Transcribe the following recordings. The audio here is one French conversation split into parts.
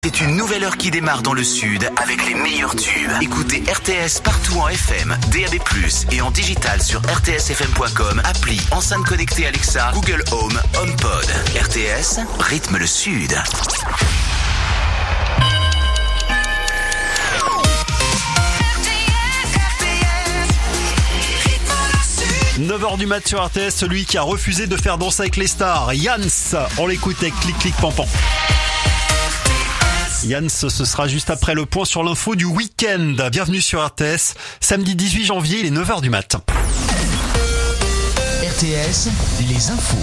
C'est une nouvelle heure qui démarre dans le sud avec les meilleurs tubes. Écoutez RTS partout en FM, DAB+, et en digital sur rtsfm.com, appli, enceinte connectée Alexa, Google Home, HomePod. RTS, rythme le sud. « 9h du mat sur RTS, celui qui a refusé de faire Danser avec les stars, Yans. On l'écoute avec Clic Clic Pampan. Yans, ce sera juste après le point sur l'info du week-end. Bienvenue sur RTS, samedi 18 janvier, il est 9h du matin. RTS, les infos.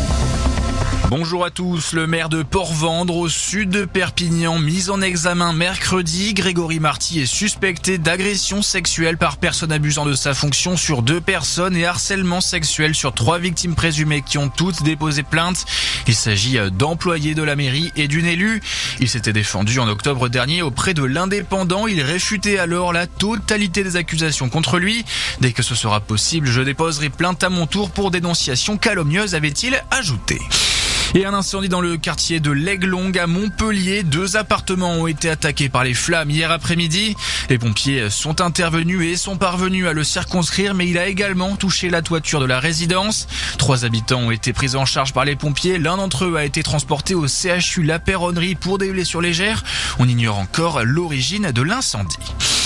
Bonjour à tous. Le maire de Port-Vendre, au sud de Perpignan, mis en examen mercredi. Grégory Marty est suspecté d'agression sexuelle par personne abusant de sa fonction sur 2 personnes et harcèlement sexuel sur 3 victimes présumées qui ont toutes déposé plainte. Il s'agit d'employés de la mairie et d'une élue. Il s'était défendu en octobre dernier auprès de l'Indépendant. Il réfutait alors la totalité des accusations contre lui. Dès que ce sera possible, je déposerai plainte à mon tour pour dénonciation calomnieuse, avait-il ajouté. Et un incendie dans le quartier de l'Aiglon à Montpellier. 2 appartements ont été attaqués par les flammes hier après-midi. Les pompiers sont intervenus et sont parvenus à le circonscrire, mais il a également touché la toiture de la résidence. 3 habitants ont été pris en charge par les pompiers. L'un d'entre eux a été transporté au CHU La Perronnerie pour des blessures légères. On ignore encore l'origine de l'incendie.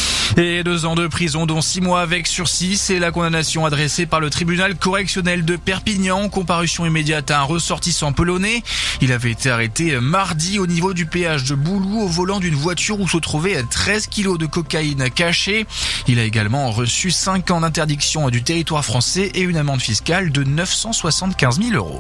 Et 2 ans de prison, dont 6 mois avec sursis, c'est la condamnation adressée par le tribunal correctionnel de Perpignan. Comparution immédiate à un ressortissant polonais. Il avait été arrêté mardi au niveau du péage de Boulou au volant d'une voiture où se trouvaient 13 kilos de cocaïne cachée. Il a également reçu 5 ans d'interdiction du territoire français et une amende fiscale de 975 000 €.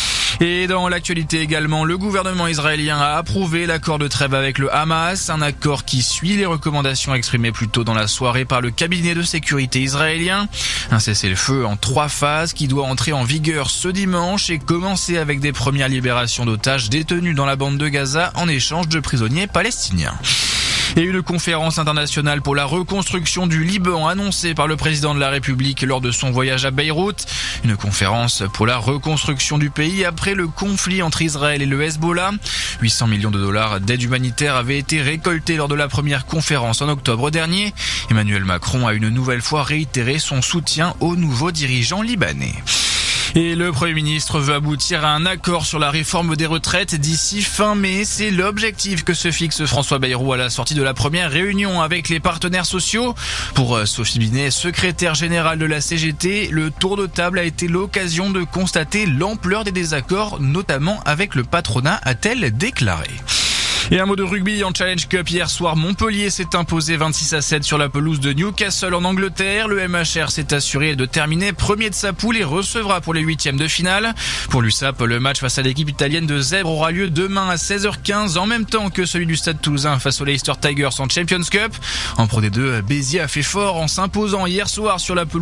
Et dans l'actualité également, le gouvernement israélien a approuvé l'accord de trêve avec le Hamas, un accord qui suit les recommandations exprimées plus tôt dans la soirée par le cabinet de sécurité israélien. Un cessez-le-feu en 3 phases qui doit entrer en vigueur ce dimanche et commencer avec des premières libérations d'otages détenus dans la bande de Gaza en échange de prisonniers palestiniens. Et une conférence internationale pour la reconstruction du Liban annoncée par le président de la République lors de son voyage à Beyrouth. Une conférence pour la reconstruction du pays après le conflit entre Israël et le Hezbollah. 800 millions de dollars d'aide humanitaire avaient été récoltés lors de la première conférence en octobre dernier. Emmanuel Macron a une nouvelle fois réitéré son soutien aux nouveaux dirigeants libanais. Et le Premier ministre veut aboutir à un accord sur la réforme des retraites d'ici fin mai. C'est l'objectif que se fixe François Bayrou à la sortie de la première réunion avec les partenaires sociaux. Pour Sophie Binet, secrétaire générale de la CGT, le tour de table a été l'occasion de constater l'ampleur des désaccords, notamment avec le patronat, a-t-elle déclaré. Et un mot de rugby en Challenge Cup. Hier soir, Montpellier s'est imposé 26-7 sur la pelouse de Newcastle en Angleterre. Le MHR s'est assuré de terminer premier de sa poule et recevra pour les 8e de finale. Pour l'USAP, le match face à l'équipe italienne de Zèbre aura lieu demain à 16h15, en même temps que celui du Stade Toulousain face aux Leicester Tigers en Champions Cup. En Pro D2, Béziers a fait fort en s'imposant hier soir sur la pelouse